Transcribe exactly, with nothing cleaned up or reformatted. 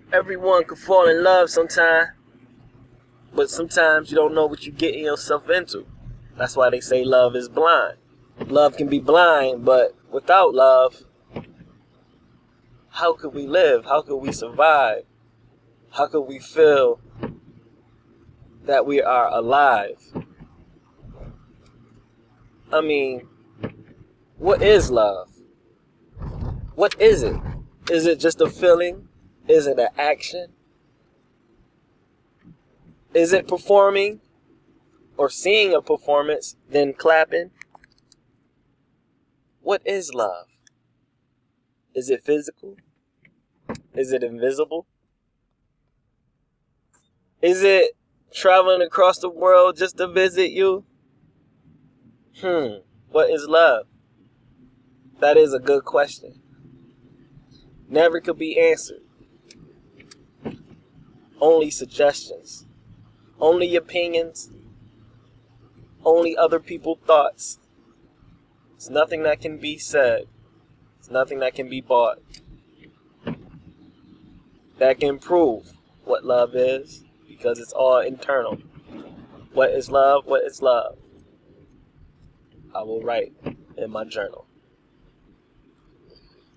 Everyone could fall in love sometime, but sometimes you don't know what you're getting yourself into. That's why they say love is blind. Love can be blind, but without love, how could we live? How could we survive? How could we feel that we are alive? I mean, what is love? What is it? Is it just a feeling? Is it an action? Is it performing or seeing a performance, then clapping? What is love? Is it physical? Is it invisible? Is it traveling across the world just to visit you? Hmm, what is love? That is a good question. Never could be answered. Only suggestions. Only opinions. Only other people's thoughts. It's nothing that can be said. It's nothing that can be bought. That can prove what love is, because it's all internal. What is love? What is love? I will write in my journal.